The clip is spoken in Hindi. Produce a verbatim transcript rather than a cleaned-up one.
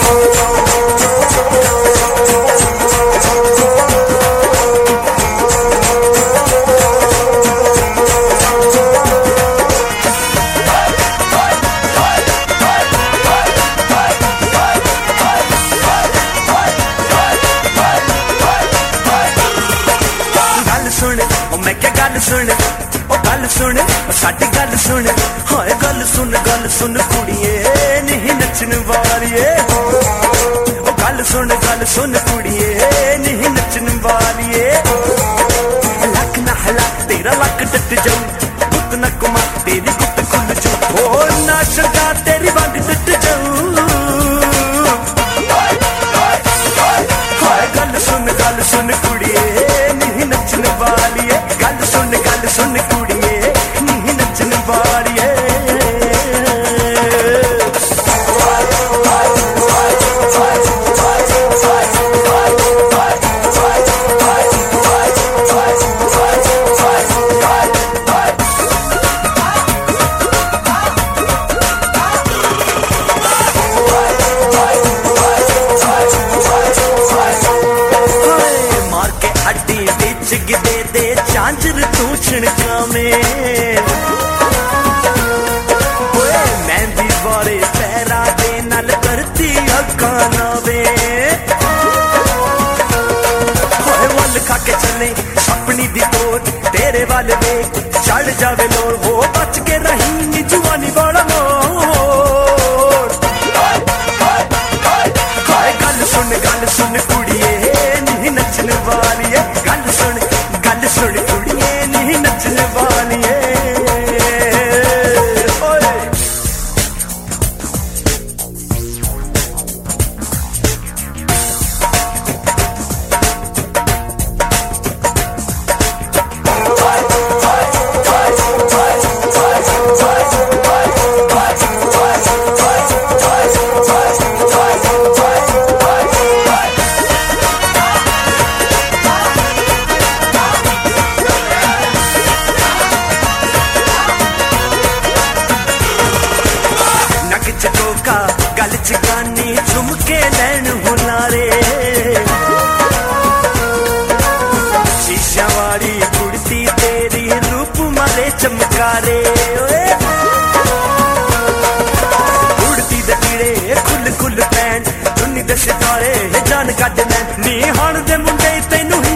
सुन ओ गल सुन साडी गल सुन हाय गल सुन गल सुन कुड़िए नहीं नचन वालिए ओ गल सुन गल सुन कुड़िए नहीं नचन वालिए लक ना हलक तेरा लक डट जाऊ गुत न कुमा तेरी गुत खुल जाऊ ओ ना शगा तेरी वंग डट जाऊ हाय गल सुन गल सुन कुड़िए नहीं नचन वालिए गल सुन गल सुन कुड़िए नहीं नचन वालिए मार के हड्डी बिच गिदे दे झांझर तू छिड़कावे मेहंदी वाले पैरा दे नल करती अक्का नावे वल खा के चले अपनी दी तोड़ तेरे वाले वे चढ़ जावे लोड़ वो बच के रही जुआनी बड़ा मोड़ गल सुन गल सुन कुड़िए नहीं नचन वालिए गल सुन गल सुन कुड़िए नहीं नचन वालिए चकोका गल चगानी झुमके लैन हुनारे शीशा वाली कुड़ती तेरी रूप मारे चमकारे उड़ती दीड़े खुल खुल पैन चुन्नी दे सितारे जान कट लै नी हण दे मुंडे तेनू